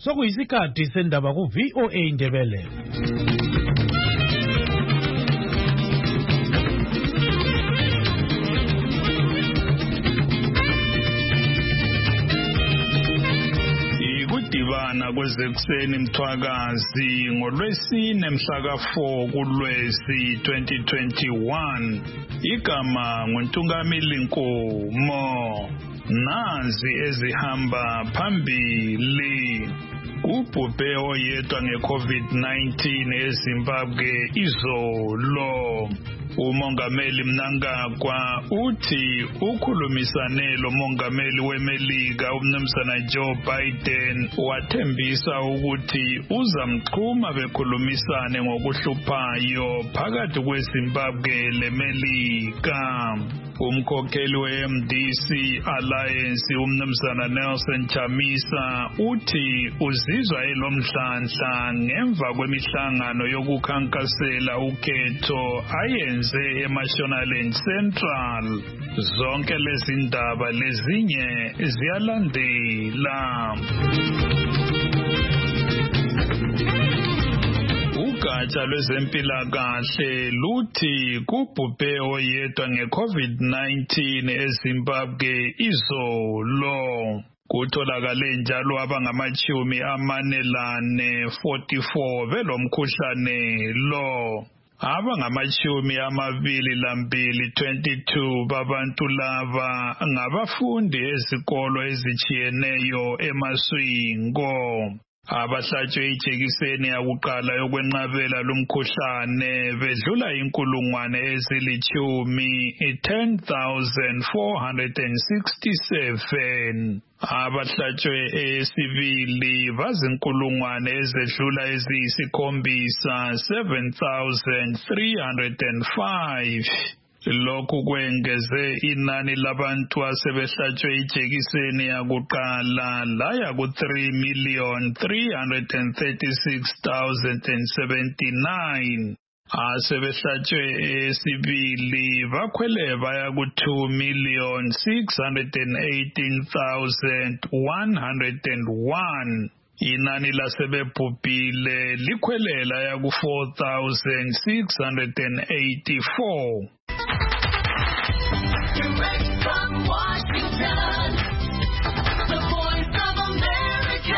Sokuyisikhathi sendaba ku VOA Indebele. Ikudibana kwezekuseni mthwakazi ngolwesine mhla ka4 kuLwezi 2021. Igama nguNtungamili Nkomo. Nazi ezihamba phambili. Ubhubhe oyedwa ngeCovid-19 eZimbabwe izolo. Umongameli Mnangagwa uthi ukhulumisane lomongameli weMelika uMnumzana Joe Biden wathembisa ukuthi uzamxhuma bekhulumisane ngokuhluphayo phakathi kweZimbabwe leMelika. Umkhokheli we-MDC Alliance uMnumzana Nelson Chamisa uthi uzizwa elomdlandla ngemva kwemihlangano yokukhankasela ukhetho ayenze eMashonaland Central. Zonke lezi ndaba lezinye ziyalandela. Ugatsha lwezempilakahle luthi kubhubhe oyedwa ngeCovid-19 eZimbabwe izolo. Kutholakale njalo abangama-44 belomkhuhlane lo. Abangama-22 babantu laba ngabafundi ezikolo ezitshiyeneyo eMaswingo. Abahlatshwe ijekiseni yakuqala yokwenqabela lumkhuhlane bedlula 10,467. Abahlatshwe eyesibili bazinkulungwane ezedlula eziyisikhombiza 7,305. Lokhu kwengeze inani labantu asebehlatshwe ijekiseni yakuqala laya ku3,336,079. Asebehlatshwe eyesibili bakhwele baya ku2,618,101. Inani lasebebhubhile likhwele laya ku4,684. Direct from Washington, the Voice of America,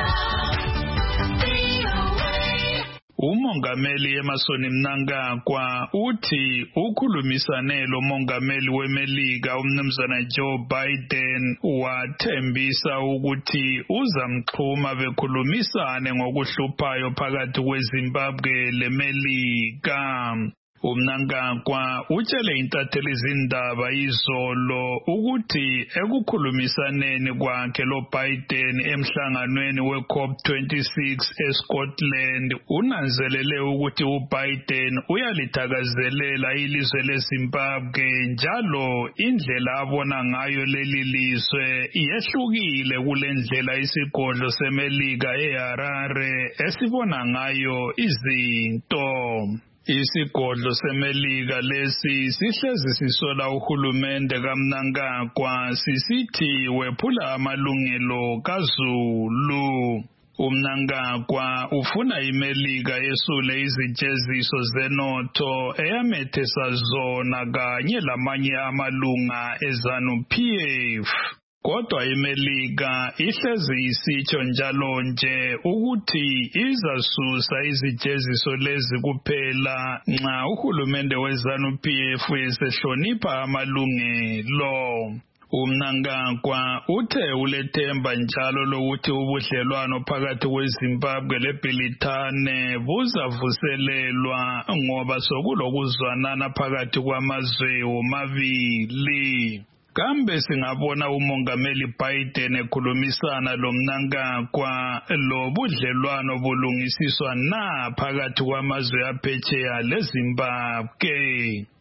VOA. Umongameli Emmerson Mnangagwa uthi ukhulumisane lomongameli weMelika uMnumzana Joe Biden wathembisa ukuthi uzamxhuma bekhulumisane ngokuhluphayo phakathi kweZimbabwe leMelika. uMnangagwa utshele intatheli izindaba izolo ukuthi ekukhulumisaneni kwakhe loBiden emhlanganweni weCOP26 eScotland unanzelele ukuthi uBiden uyalithakazelela ilizwe leZimbabwe njalo indlela abona ngayo leli lizwe yehlukile kulendlela isigodlo seMelika eHarare esibona ngayo izinto. Isigodlo seMelika lesi sihlezi sisola uhulumende kaMnangagwa sisithi wephula amalungelo kaZulu. uMnangagwa ufuna iMelika yesule izijeziso zenotho eyamethesa zona kanye lamanye amalunga eZanu-PF. Kodwa iMelika ihlezi isitsho njalo nje ukuthi izasusa izijeziso lezi kuphela nxa uhulumende weZanu-PF esehlonipha amalungelo. uMnangagwa uthe ulethemba njalo lokuthi ubudlelwano phakathi kweZimbabwe leBrithani buzavuselelwa ngoba sokulokuzwanana phakathi kwamazwe womabili. Kambe singabona umongameli Biden ekhulumisana loMnangagwa lobudlelwano bulungisiswa na phakathi kwamazwe aphetsheya leZimbabwe.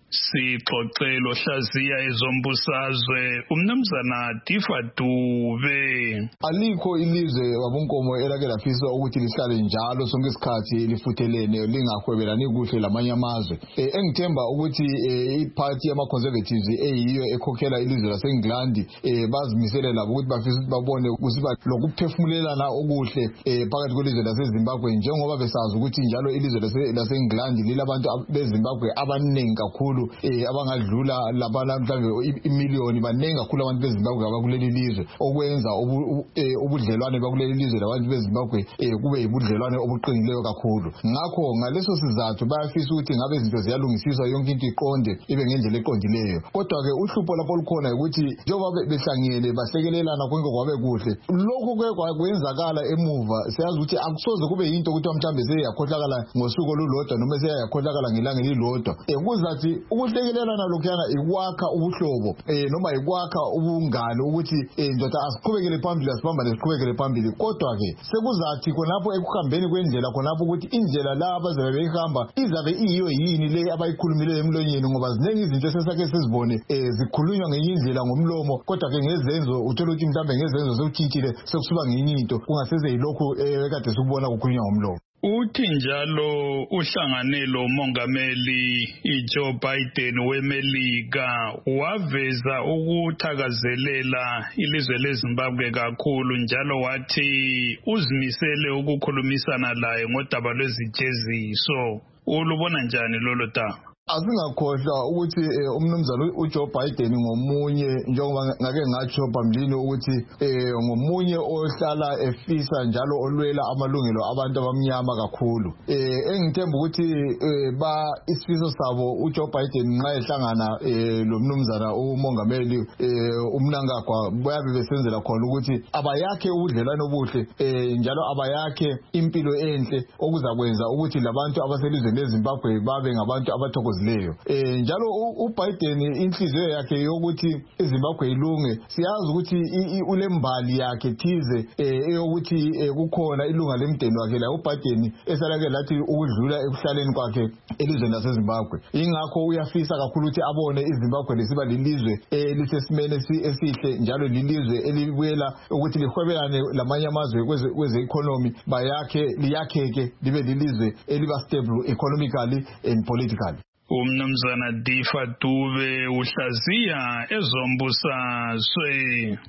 Sixoxelo hlaziya ezombusazwe umnumzana Difa Dube. Alikho ilizwe wabonkomo elake lafisa ukuthi lihlale njalo sonke isikhathi lifuthelene lingahwebelani kuhle lamanye amazwe. Engithemba ukuthi iparty yama conservatives eyiyo ekhokhela ilizwe laseNgilandi bazimisele labo ukuthi bafisa babone kusiba lokuphefumulelana okuhle phakathi kwelizwe laseZimbabwe njengoba besazi ukuthi njalo ilizwe laseNgilandi lilabantu beZimbabwe abaningi kakhulu abangadlula labana mhlawumbe imiliyoni banengi kakhulu abantu beZimbabwe abakuleli lizwe okwenza ubudlelwane bakuleli lizwe labantu beZimbabwe kube yibudlelwane obuqinileyo kakhulu. Ngakho ngaleso sizathu bayafisa ukuthi ngabe izinto ziyalungisiswa yonke into iqonde ibe ngendlela eqondileyo. Kodwa ke uhlupho lapho lukhona ukuthi njengoba behlangene bahlekelelana konke kwabe kuhle lokho kwenzakala emuva siyazi ukuthi akusoze kube yinto ukuthi mhlambe seyakhohlakala ngosuku olulodwa noma seyakhohlakala ngelanga elilodwa. Kuzathi ukuhlekelelana lokhuyana ikwakha ubuhlobo noma ikwakha ubungalo ukuthi ndoda asiqhubekele phambili asibambane siqhubekele phambili. Kodwa ke sekuzathi khonapho ekuhambeni kwendlela khonapho ukuthi indlela la abazabe beyihamba izabe iyiyo yini le abayikhulumileyo emlonyeni ngoba ziningi izinto esesake sizibone zikhulunywa ngenye indlela ngomlomo kodwa ke ngezenzo uthola ukuthi mhlambe ngezenzo sokutshintshile sekusuba ngenye into kungaseze yilokhu ekade sikubona kukhulunywa ngomlomo. Uthi njalo uhlanganelo umongameli Joe Biden weMelika waveza ukuthakazelela ilizwe leZimbabwe kakhulu njalo wathi uzimisele ukukhulumisana laye ngodaba lwezijeziso. Ulubona njani lolo daba? Asingakhohlwa ukuthi umnumzana uJoe Biden ngomunye njengoba ngake ngatsho phambilini ukuthi ngomunye ohlala efisa njalo olwela amalungelo abantu abamnyama kakhulu. Engithemba ukuthi isifiso sabo uJoe Biden nxa ehlangana lo mnumzana umongameli uMnangagwa bayabe besenzela khona ukuthi abayakhe ubudlelwane obuhle njalo abayakhe impilo enhle okuzakwenza ukuthi labantu abaselizweni leZimbabwe babe ngabantu abathokozile. Njalo uBiden inhliziyo yakhe yokuthi iZimbabwe ilunge siyazi ukuthi ulembali yakhe thize eyokuthi kukhona ilunga lemndeni wakhe la uBiden esalake lathi ukudlula ekuhlaleni kwakhe elizweni laseZimbabwe. Ingakho uyafisa kakhulu ukuthi abone iZimbabwe lesiba lilizwe elisesimene esihle njalo lilizwe elibuyela ukuthi lihwebelane lamanye amazwe kweze economy liyakheke libe lilizwe eliba stable economically and politically. Umnumzana Difa Dube uhlaziya ezombusazwe.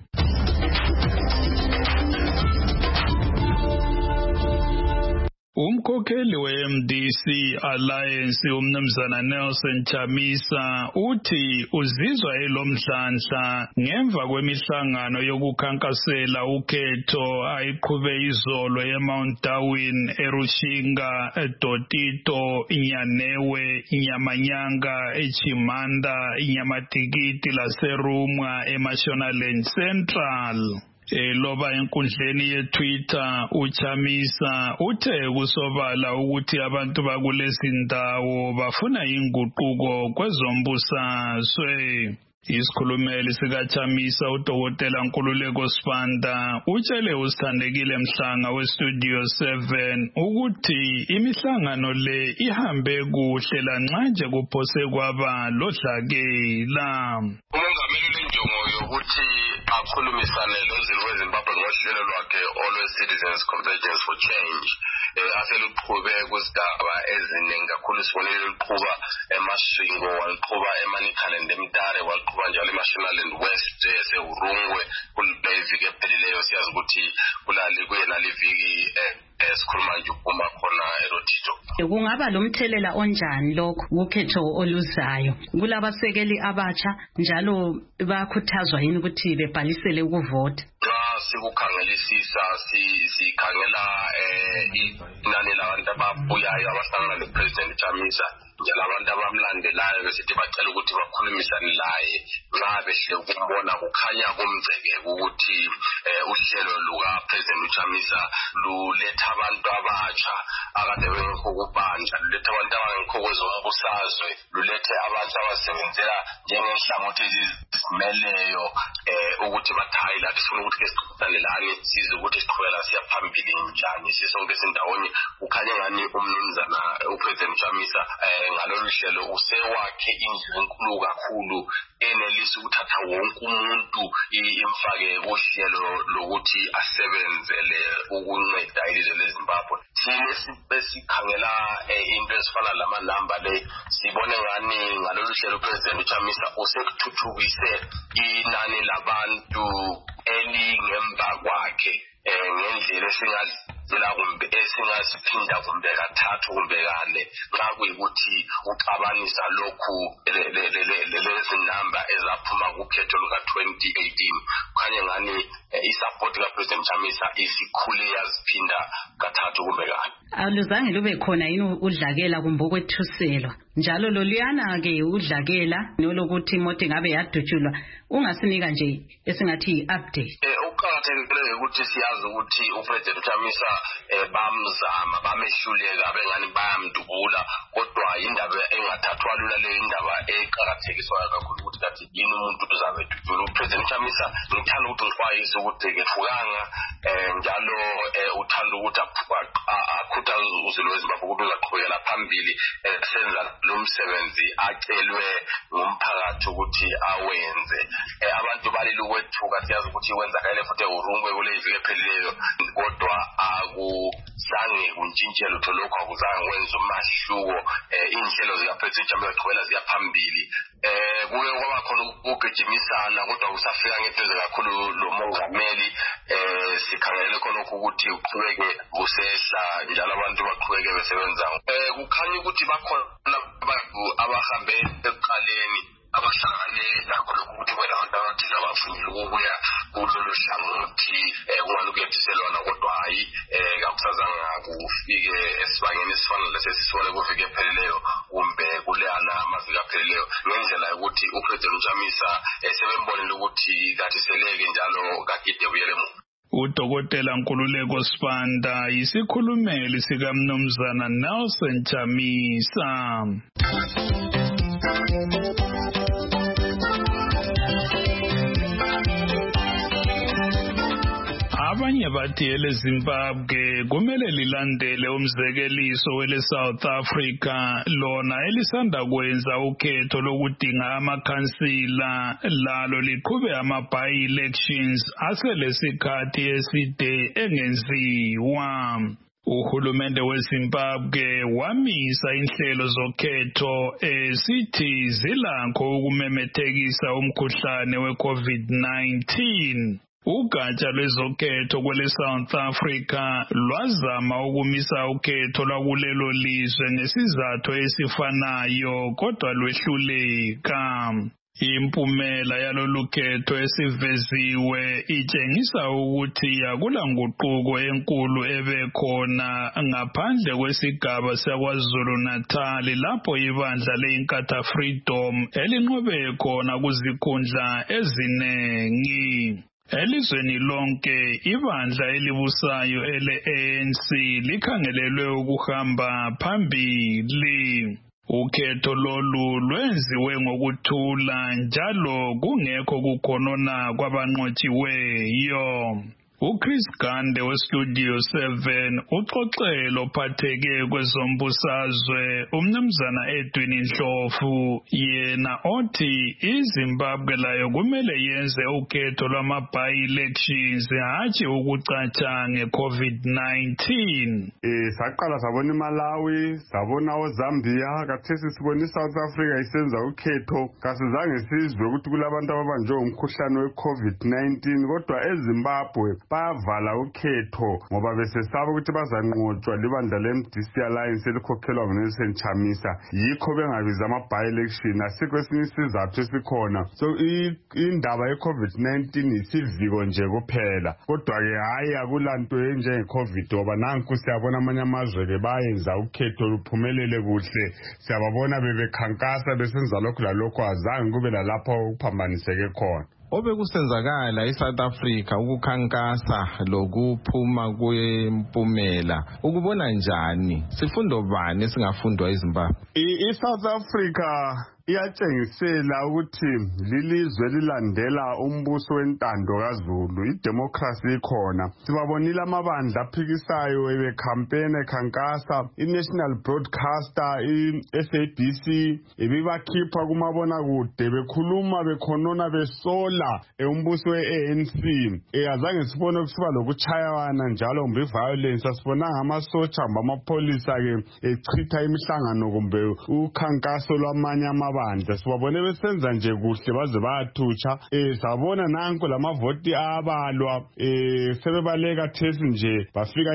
Umkhokheli we-MDC Alliance umnumzana Nelson Chamisa uthi uzizwa elomdlandla ngemva kwemihlangano yokukhankasela ukhetho ayiqhube izolo eMount Darwin, eRushinga, eDotito, iNyanewe, iNyamanyanga, eChimanda, iNyamatikiti laseRumwa eMashonaland Central. Loba enkundleni yeTwitter uChamisa uthe kusobala ukuthi abantu bakulezi ndawo bafuna inguquko kwezombusazwe. Isikhulumeli sikaChamisa uDokotela Nkululeko Sibanda utshele usithandekile Mhlanga weStudio 7 ukuthi imihlangano le ihambe kuhle lanxa nje kuphose kwaba lodlakela. Umongameli lenjongo yokuthi akhulumisane lozulu weZimbabwe ngohlelo lwakhe Always Citizens Convergence for Change aseluqhube kuzigaba eziningi kakhulu sibonile luqhuba eMasvingo waliqhuba eManicaland eMtare waliqhuba njalo eMashonaland West eseUrungwe kuleviki ephelileyo siyazi ukuthi kuyena liviki esikhuluma nje uma khona eRotito. Kungaba lomthelela onjani lokho ukhetho oluzayo kulabasekeli abatsha njalo bayakhuthazwa yini ukuthi bebhalisele ukuvota? Sikukhangelisisa sikhangela inani labantu ababuyayo abahlangana noPresident Chamisa njalo abantu abamlandelayo besithi bacela ukuthi bakhulumisane laye nxa behle ukumbona kukhanya kumgceke ukuthi uhlelo lukaPresident Chamisa luletha abantu abatsha akade bengekho kubanja luletha abantu abangekho kwezombusazwe lulethe abantu abasebenzela njengenhlangothi evumeleyo ukuthi bathayi lathi sifuna ukuthi ke siqhudelane size ukuthi siqhubela siya phambili njani sisonke sindawonye ukhanye ngani umnumzana uPresident Chamisa ngalolu hlelo usewakhe indlu enkulu kakhulu enelisa ukuthatha wonke umuntu imfake kohlelo lokuthi asebenzele ukunceda ilizwe leZimbabwe sine besikhangela into ezifana lama number le sibone ngani ngalolu hlelo uPresident Chamisa usekuthuthukise inani labantu elingemba kwakhe ngendlela esingazela kumbe esingasiphinda kumbe kathathu kumbe kane xa kuyikuthi uxabanisa lokhu lezi number ezaphuma kukhetho luka 2018 khanye ngani isupport kaPresident Chamisa isikhule yaziphinda kathathu kumbe kane aluzange lube khona yini udlakela kumbe okwethuselwa njalo loliyana ke udlakela nolokuthi imoto ngabe yadutshulwa ungasinika nje esingathi update uqakathekile ukuthi siyazi ukuthi uPresident Chamisa bamzama bamehluleka bengani bayamdubula kodwa indaba engathathwa lula le indaba eqakathekiswa kakhulu ukuthi kathi yini umuntu uzabe dudula uPresident Chamisa ngithanda ukuthi ngixwayise ukuthi kethukanga njalo uthanda ukuthi akhuthaze uzilo weZimbabwe ukuthi uzaqhubekela phambili senza lo msebenzi acelwe ngumphakathi ukuthi awenze abantu balile ukwethuka siyazi ukuthi wenzakale futhi urungwe kule iviki ephelileyo kodwa akuzange kuntshintshele utho lokho akuzange kwenza umahluko inhlelo zikaPresident Chamisa ziqhubela ziya phambili kuke kwaba khona ukugijimisana kodwa kusafika ngeduze kakhulu lo mongameli sikhangele khona ukuthi uqhubeke usehla njalo abantu baqhubeke besebenza kukhanya ukuthi bakhona abantu abahambe eqaleni abahlangane lakho ukuthi wena abantu abathile abafunile ukuya kulolu hlangothi kungani kuyethiselwana kodwa hayi kakusazanga kufike esibangeni esifana lesisibone kufike epheleleyo kumbe kuleyana amazinga apheleleyo ngendlela yokuthi uPresident Chamisa sebembonile ukuthi kathi seleke njalo kakide buyele emuva uDokotela Nkululeko Sibanda yisikhulumeli sikaMnumzana Nelson Chamisa. Abanye bathi eleZimbabwe kumele lilandele umzekeliso wele South Africa lona elisanda kwenza ukhetho lokudinga amakhansila lalo liqhube ama-by-elections aselesikhathi eside engenziwa. Uhulumende weZimbabwe wamisa inhlelo zokhetho esithi zilakho ukumemethekisa umkhuhlane we-COVID-19. Ugatsha lwezokhetho kwele South Africa lwazama ukumisa ukhetho lwakulelo lizwe ngesizathu esifanayo kodwa lwehluleka. Impumela yalolu khetho esiveziwe itshengisa ukuthi akulanguquko enkulu ebekhona ngaphandle kwesigaba saKwaZulu Natal lapho ibandla leInkatha Freedom elinqobe khona kuzikhundla ezinengi. Elizweni lonke ibandla elibusayo ele-ANC likhangelelwe ukuhamba phambili. Ukhetho lolu lwenziwe ngokuthula njalo kungekho kukhonona kwabanqotshiweyo. uChris Gande weStudio 7 uxoxelo phatheke kwezombusazwe umnumzana Edwin Ndlovu yena othi iZimbabwe layo kumele yenze ukhetho lwama-by-elections hatshi ukucatsha nge-COVID-19. Saqala sabona iMalawi, sabona oZambia, kathesi sibona iSouth Africa isenza ukhetho. Kasizange sizwe ukuthi kulabantu ababanjwe umkhuhlane we-COVID-19 kodwa eZimbabwe bayavala ukhetho ngoba besesaba ukuthi bazanqotshwa libandla leMDC Alliance elikhokhelwa nguNelson Chamisa. Yikho bengabiza ama-by-election asikho esinye isizathu esikhona. So indaba ye-COVID-19 isiviko nje kuphela. Kodwa-ke hayi akulanto enjenge-COVID ngoba nanku siyabona amanye amazwe-ke bayenza ukhetho luphumelele kuhle. Siyababona bebekhankasa besenza lokhu lalokhu azange kube lalapho ukuphambaniseke khona. Obekusenzakala eSouth Africa ukukhankasa lokuphuma kwempumela ukubona njani sifundo bani esingafundwa eZimbabwe? iSouth Africa iyatshengisela ukuthi lilizwe lilandela umbuso wentando kaZulu, idemocracy ikhona. Sibabonile amabandla aphikisayo ebekhampena ekhankasa, i-National Broadcaster, i-SABC, ibibakhipha kumabonakude bekhuluma bekhonona besola umbuso we-ANC. Azange sibone kusiba lokuchayana njalo kumbe violence, asibonanga amasotsha kumbe amapholisa ke echitha imihlangano kumbe ukhankaso lwamanye amabandla. Sibabone besenza nje kuhle baze bayathutsha. Sabona nanko lamavoti abalwa sebebaleka thesi nje bafika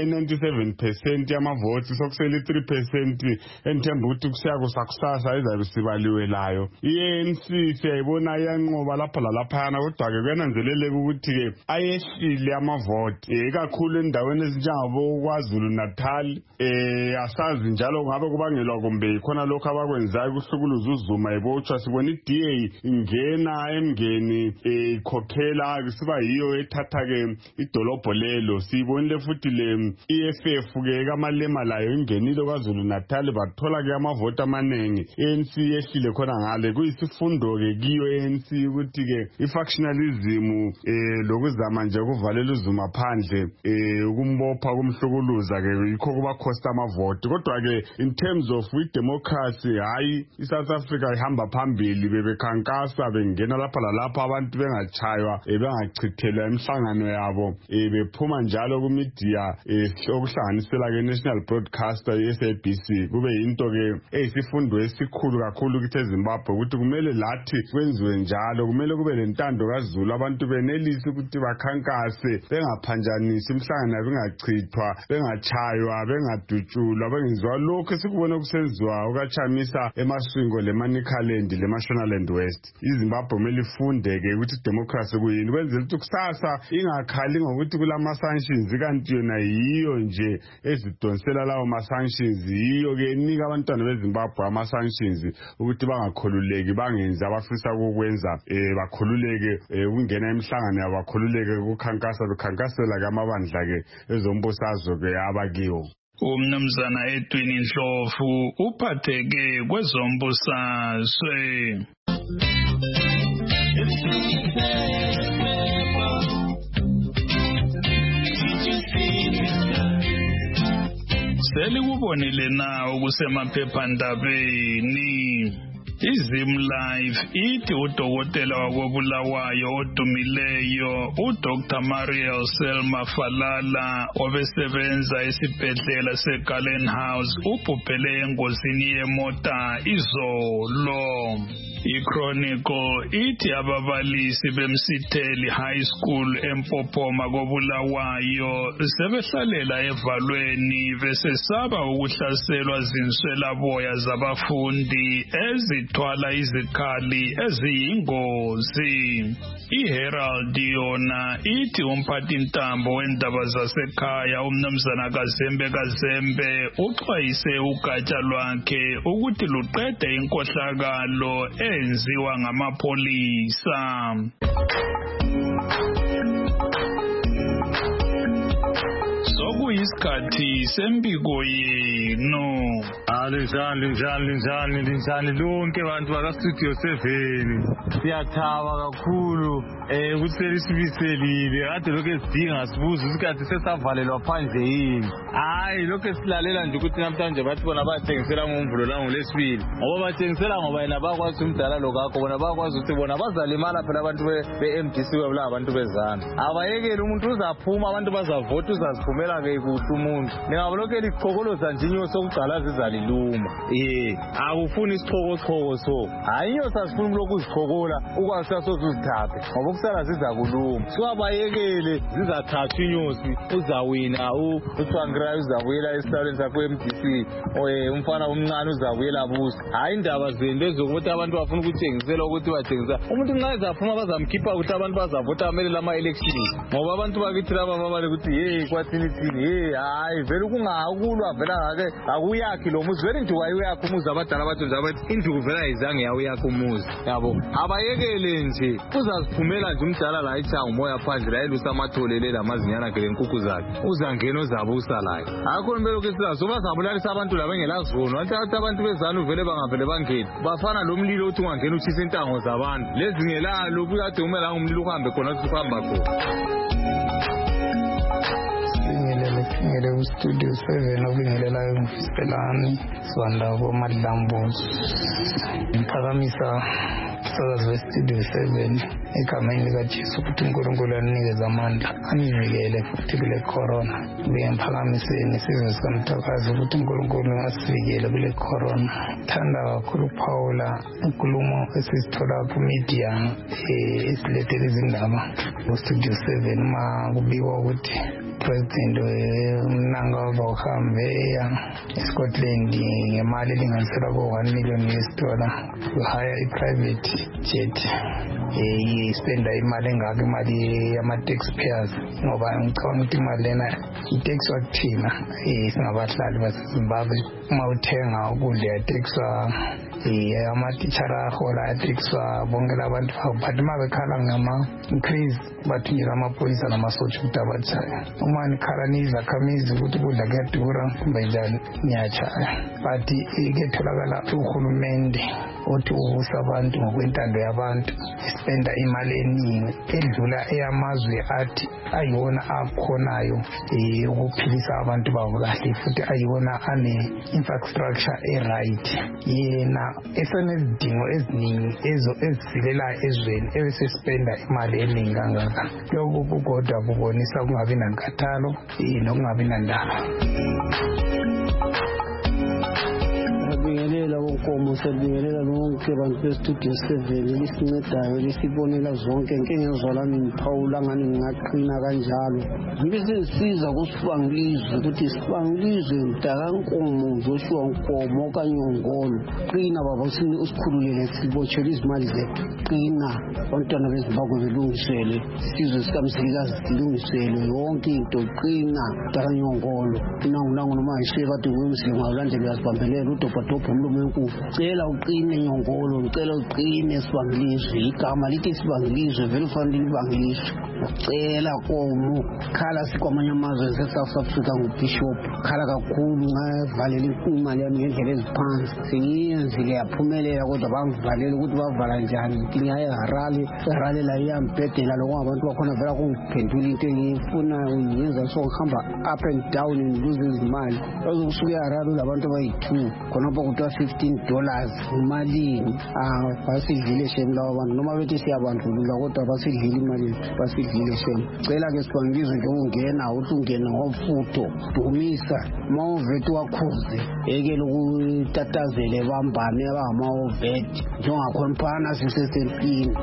i-97% yamavoti, sokusele 3% enthemba ukuthi kusiya kusakusasa izabe sibaliwe layo. I-ANC siyayibona iyanqoba lapha lalaphana, kodwa ke kuyananzeleleka ukuthi ke ayehlile amavoti ikakhulu endaweni ezinjengabo KwaZulu Natal. Asazi njalo ngabe kubangelwa kumbe khona lokho abakwenzayo kuhlukuluza uZuma ebotshwa. Sibona i-DA ingena emngeni ikhokhela kusiba yiyo ethatha ke idolobho lelo. Sibonile futhi le EFF ke kaMalema layo ingenile KwaZulu Natal bathola ke amavoti amaningi. ANC yehlile khona ngale. Kuyisifundo ke kiyo ANC ukuthi ke ifactionalism lokuzama nje ukuvalela uZuma phandle ukumbopha kumhlukuluza ke yikho kuba cost amavoti. Kodwa ke in terms of democracy, hayi iSouth Africa ihamba phambili, bebekhankasa bengena lapha lalapha abantu bengachaywa bengachithelwa imihlangano yabo bephuma njalo ku media okuhlanganisela ke National Broadcaster iSABC. Kube into ke eyisifundo esikhulu kakhulu kithi eZimbabwe ukuthi kumele lathi kwenziwe njalo. Kumele kube lentando kaZulu, abantu benelise ukuthi bakhankase bengaphanjanisi imihlangano bengachithwa, bengachaywa, bengadutshulwa, bengenziwa lokho sikubona kusenziwa ukachamisa emaswingo leManicaland leMashonaland West. iZimbabwe kumele ifunde ke ukuthi democracy kuyini, kwenzela ukuthi kusasa ingakhali ngokuthi kulama sanctions kanti yona yiyo nje ezidonsela lawo ma sanctions, yiyo ke inika abantwana beZimbabwe ama sanctions ukuthi bangakhululeki, bangenzi abafisa ukwenza, bakhululeke ukungena emhlangano yabo, bakhululeke ukukhankasa bekhankasela ke amabandla ke ezombusazwe ke abakiwo. Umnumzana Edwin Ndlovu uphatheke kwezombusazwe. Selikubonile na kusemaphephandabeni. iZimlife ithi udokotela wakobulawayo odumileyo uDr Mariel Selma Falala obesebenza esibhedlela seGallen House ubhubhele engozini yemota izolo. iChronicle ithi ababalisi beMsitheli High School eMpophoma kobulawayo sebehlalela evalweni besesaba ukuhlaselwa zinswelaboya zabafundi ezithwala izikhali eziyingozi. iHerald yona ithi umphathintambo wendaba zasekhaya umnumzana Kazembe uxwayise ugatsha lwakhe ukuthi luqede inkohlakalo enziwa ngamapolisa. Sokuyisikhathi sembiko yenu. Linjani lonke bantu baka-Studio 7. Siyathaba kakhulu ukuthi selisibiselile. Kade lokhu esidinga sibuza isikhathi sesavalelwa phandle yini. Hayi lokhu esilalela nje ukuthi namhlanje bathi bona bathengisela ngoMvulo langoLwesibili. Ngoba bathengisela ngoba yena bakwazi umdala lokakho, bona bakwazi ukuthi bona bazalimala phela abantu be-MDC webula abantu bezana. Abayekele umuntu uzaphuma, abantu bazavota, uzaziphumela ke kuhle umuntu. Ningabo lokhu elichokoloza nje inyosi sokuqala zizaliluma. Akufuni isichoko so. Hayi inyosi asifuni lokhu uzichokola ukwazi uzithathe. Ngoba ukusala zizakuluma. Siwabayekele zizathatha inyosi, uzawina uThwangirai uzabuyela esihlalweni sakho eMDC. Umfana omncane uzabuyela busa. Hayi indaba zenu ezokuthi abantu bafuna ukuthengisela ukuthi bathengisa. Umuntu nxa ezaphuma bazamkhipha ukuthi abantu bazavota amele lama elections. Ngoba abantu bakithi laba babale ukuthi kwathini hayi vele kungakulwa vela ngake akuyakhi lo muzi vele into ayuyakho umuzi abadala bathi nje into kuvela izange yawuyakho umuzi yabo abayekele nje uzaziphumela nje umdala la ithanga umoya phandle la elusa amatholele lamazinyana ke lenkukhu zakhe uzangena ozabusa layo akho impela ukesiza soba sabulalisa abantu laba engelazivono wathi abantu bezana uvele bangavele bangena bafana lo mlilo uthi ungangena uthisa intango zabantu lezi ngelalo kuyade umela ngumlilo uhambe khona ukuhamba khona ngele ku-studio 7 obingelelayo ngufiselani Swandabo Madlambozi ngiphakamisa isakazi we-studio 7 egameni likaJesu ukuthi uNkulunkulu anikeze amandla anivikele futhi kule corona buye ngiphakamiseni isizwe sikamthakazi ukuthi uNkulunkulu asivikele kule corona thanda kakhulu Paula inkulumo esizithola ku-media esilethela izindaba ku-studio 7 uma kubikwa ukuthi President Mnangagwa uhambe eya eScotland ngemali elinganiselwa ko$1 million to hire a private jet spenda imali engaka imali yama-taxpayers ngoba ngicabanga ukuthi imali lena itaxwa kuthina singabahlali baseZimbabwe uma uthenga ukudla yatekswa amatitshala ahola yatekswa bonke labantu but uma bekhala ngama-increase bathunyela amaphoyisa namasotsha ukuthi abatshaya uma nikhala niyizakhamizi ukuthi ukudla kuyadura kumbe njani niyatshaya but kuyatholakala uhulumende othi uvusa abantu ngokwentando yabantu spenda imali eningi edlula eyamazwe athi ayiwona akhonayo ukuphilisa abantu babo kahle futhi ayiwona ane-infrastructure e-right yena esenezidingo eziningi ezisilelayo ezweni ebesespenda imali eningi kangaka lokhu kukodwa kubonisa kungabi nankathalo nokungabi nandaba Siyabingelela konkomo siyabingelela lonke abantu bestudio 7 lisincedayo lisibonela zonke ngengezwalami ngiphawula ngani ngingaqina kanjalo ngisisiza kusibangilizwe ukuthi sibangilizwe mntakankomo Joshua Nkomo kanyongolo qina baba usikhululele sibotshele izimali zethu qina abantwana beZimbabwe belungisele isizwe sikamzilikazi silungisele yonke into qina mntakanyongolo nangu noma ayisheka kade ngumsile ngawulandela uyazibambelela udobhadobha umlomo wenkukhu cela uqine Nyongolo ngicela uqine sibangilizwe igama lithi sibangilizwe vele ufanele libangilizwe ucela komu khala sikwamanye amazwe eSouth Africa ngubishop khala kakhulu ngavalela imali yami ngendlela eziphansi sengiyenzile yaphumelela kodwa bangivalela ukuthi bavala njani inkinga eHarare la iyambhedela lokho abantu bakhona vela kungiphendula into engiyifuna uyenza so ngihamba up and down ngiluze izimali bazokusuka eHarare labantu abayi2 khonapho kuthiwa $15 imalini basidlile shem lawo bantu noma bethi siyabandlulula kodwa basidlile imali basidlile shem cela ke sibangilizwe nje ungena uthi ungena ngofutho dumisa mawuvethi wakhuze eke lokutatazele bambane abangamaovethi njengakhona sisesempini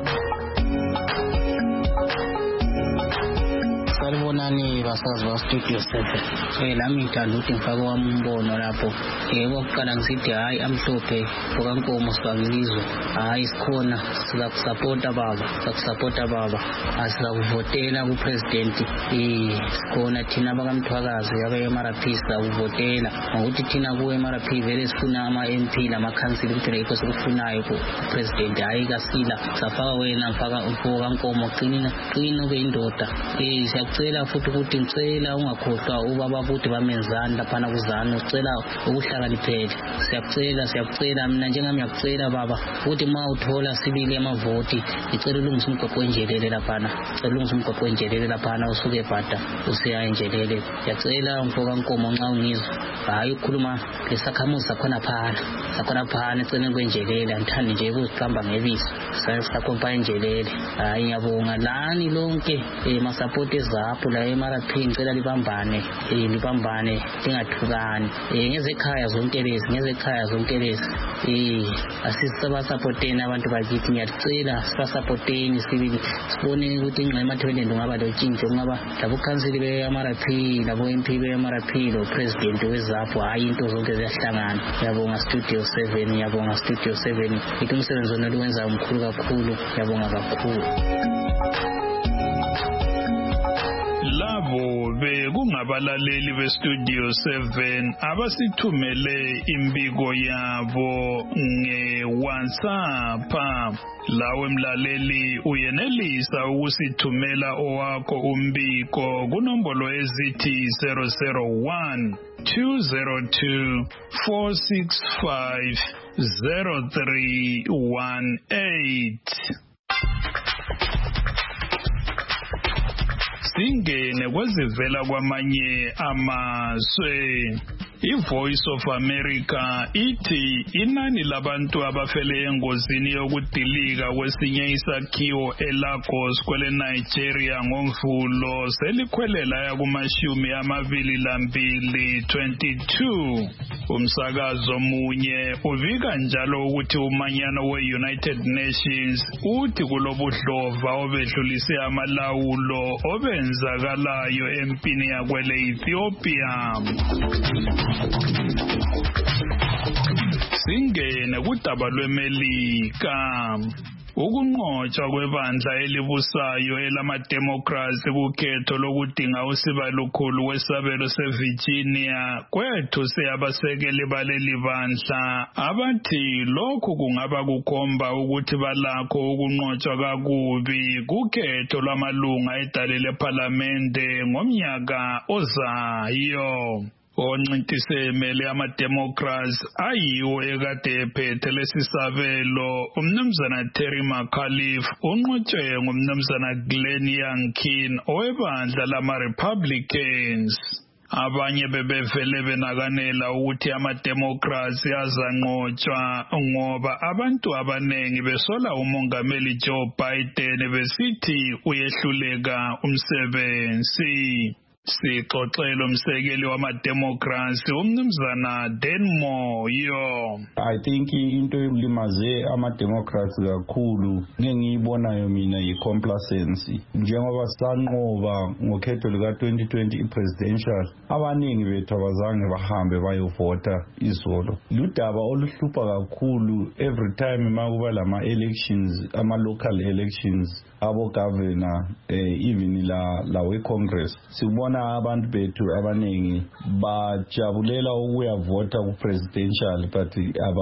Salibonani basazi ba studio 7 lami ngithanda ukuthi ngifake wami umbono lapho okokuqala ngisithi hayi amhlophe ngokankomo sibangilizwe hayi sikhona sizakusupporta baba asizakuvotela kupresident sikhona thina bakamthwakazi abe-MRP sizakuvotela ngokuthi thina ku-MRP vele sifuna ama-MP lamakhansili ukuthi lekho sikufunayo kupresident hayi kasila safaka wena mfaka ngokankomo qina ke indoda siyacela futhi ukuthi ngicela ungakhohlwa ubaba ukuthi bamenzani laphana kuzana ucela ukuhlakaniphele siyakucela mina njengami ngiyakucela baba ukuthi ma uthola sibili amavoti ngicela ulungisa umgwaqo wenjelele laphana usuke eBhada usiya enjelele ngiyacela mfoka nkomo nxa ungizwa hayi ukukhuluma lesakhamuzi sakhona phana eceleni kwenjelele andithandi nje ukuziqamba ngebisi sakhompa enjelele hayi ngiyabonga lani lonke masapoti ezapho la eMRP ngicela libambane lingathukani ngezekhaya zonke lezi asisabasapoteni abantu bakithi ngiyacela sibasapoteni sibone ukuthi ingxema emathoyileni ungaba lotshintsho kungaba labo khansili be-MRP labo MP be-MRP lo president wezapho hayi into zonke ziyahlangana ngiyabonga studio 7 ithi umsebenzi wona luwenza umkhulu kakhulu ngiyabonga kakhulu labo bekunga ngabalaleli bestudio 7 abasithumele imbiko yabo nge-WhatsApp. Lawe mlaleli uyenelisa ukusithumela owakho umbiko kunombolo ezithi 001 202 465 0318. Singene kwezivela kwamanye amazwe. I-Voice of America ithi inani labantu abafele engozini yokudilika kwesinye isakhiwo eLagos kwele Nigeria ngoMvulo selikhwelela yakumashumi amabili lambili 22. Umsakazo munye uvika njalo ukuthi umanyano we-United Nations uthi kulobudlova obedlulise amalawulo obenzakalayo empini yakwele Ethiopia. Singene kudaba lweMelika. Ukunqotshwa kwebandla elibusayo elamademokrasi kukhetho lokudinga usiba lukhulu wesabelo seVirginia kwethuse abasekeli baleli bandla abathi lokhu kungaba kukhomba ukuthi balakho ukunqotshwa kakubi kukhetho lwamalunga edale lephalamende ngomnyaka ozayo. Oncintisemele amademocrats ayiwo ekade ephethe lesisabelo umnumzana Terry McAuliffe unqotshwe ngumnumzana Glenn Youngkin owebandla lama-Republicans. Abanye bebevele benakanela ukuthi amademocrats azanqotshwa ngoba abantu abanengi besola umongameli Joe Biden besithi uyehluleka umsebenzi. Sixoxela umsekeli wama-democrats umnumzana Denmoyo. I think into elimaze ama-democrats kakhulu ngengiyibonayo mina yi-complacency. Njengoba sanqoba ngokhetho luka-2020 i-presidential, abaningi bethu abazange bahambe bayovota izolo. Ludaba oluhlupha kakhulu every time makuba lama-elections, ama-local elections, abo-governor, even lawe-congress. Sibona abantu bethu abaningi bajabulela ukuyavota ku-presidential but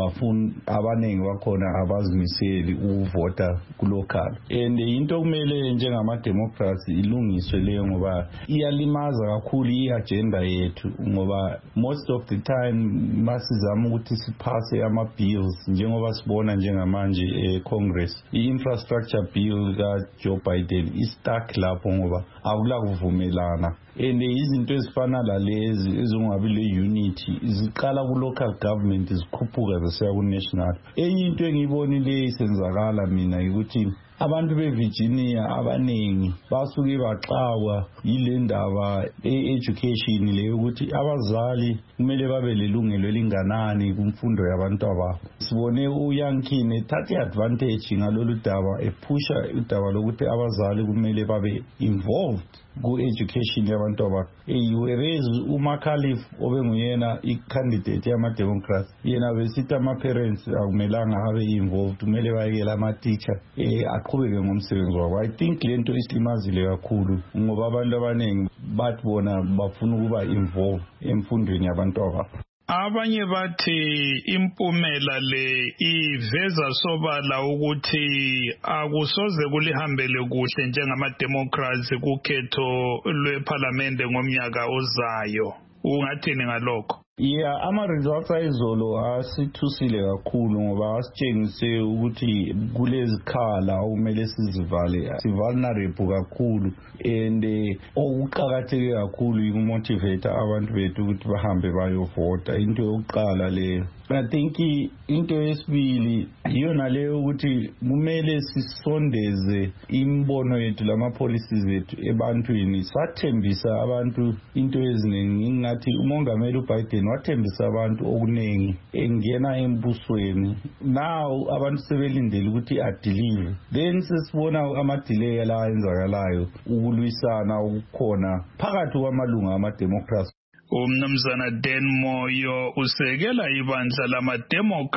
abaningi bakhona abazimiseli ukuvota ku-local. And into kumele njengama-democrats ilungiswe leyo ngoba iyalimaza kakhulu i-agenda yethu ngoba most of the time masizama ukuthi siphase ama-bills njengoba sibona njengamanje Congress, i-infrastructure bill ka-Joe Biden i-stuck lapho ngoba akula kuvumelana. And izinto ezifana lalezi ezingabi le-unity ziqala ku-local government zikhuphuka zisiya ku-national. Enye into engiyibonile isenzakala mina ukuthi abantu beVirginia abaningi basuke baxawa yile ndaba education leyo ukuthi abazali kumele babe lelungelo elinganani kumfundo yabantu ababo. Sibone uYoungkin ethatha advantage ngalolu daba ephusha udaba lokuthi abazali kumele babe involved ku-education yabantu ababo. Whereas uMcAuliffe obenguyena i-candidate yama-democrats yena besithi ama-parents akumelanga abe involved, kumele bayekele ama-teacher aqhubeke ngomsebenzi wabo. I think lento isilimazile kakhulu ngoba abantu abaningi bathi bona bafuna ukuba involved emfundweni yabantu ababo. Abanye bathi impumela le iveza sobala ukuthi akusoze kulihambele kuhle njengama-democrats kukhetho lwephalamende ngomnyaka ozayo. Ungathini ngalokho? Yeah, ama-results ayizolo asithusile kakhulu ngoba asitshengise ukuthi kulezikhala okumele sizivale, si-vulnerable kakhulu, and okuqakatheke kakhulu yikumotivate abantu bethu ukuthi bahambe bayovota. Into yokuqala leyo. I think into yesibili iyona leyo ukuthi kumele sisondeze imbono yethu lama-policies ethu ebantwini. Sathembisa abantu into eziningi, ngathi umongameli uBiden wathembisa abantu okuningi engena embusweni. Now abantu sebelindele ukuthi adeliver. Then sesibona ama-delay la enzakalayo ukulwisana ukukhona phakathi kwamalunga ama-democrats. Umnumzana Denmoyo usekela ibandla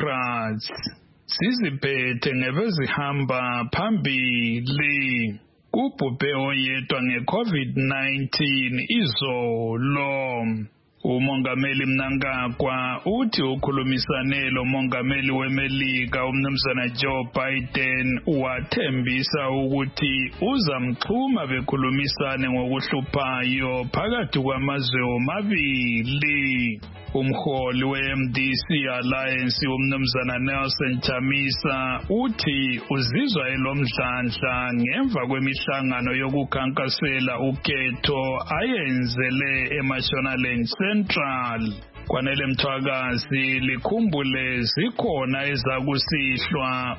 lama-democrats. Siziphethe ngebezihamba phambili. kubhubhe oyedwa nge-COVID-19 izolo. Umongameli Mnangagwa uthi ukhulumisane lo mongameli weMelika umnumzana Joe Biden wathembisa ukuthi uzamxhuma bekhulumisane ngokuhluphayo phakathi kwamazwe omabili. Umholi we-MDC Alliance umnumzana Nelson Chamisa uthi uzizwa elomdlandla ngemva kwemihlangano yokukhankasela ukhetho ayenzele eMashonaland Central. Kwanele Mthwakazi likhumbule zikhona ezakusihlwa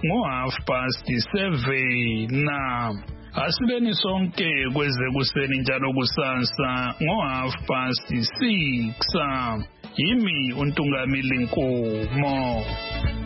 ngo7:30. Asibeni sonke kweze kuseni njalo kusasa ngo6:30. Yimi uNtungamili Nkomo.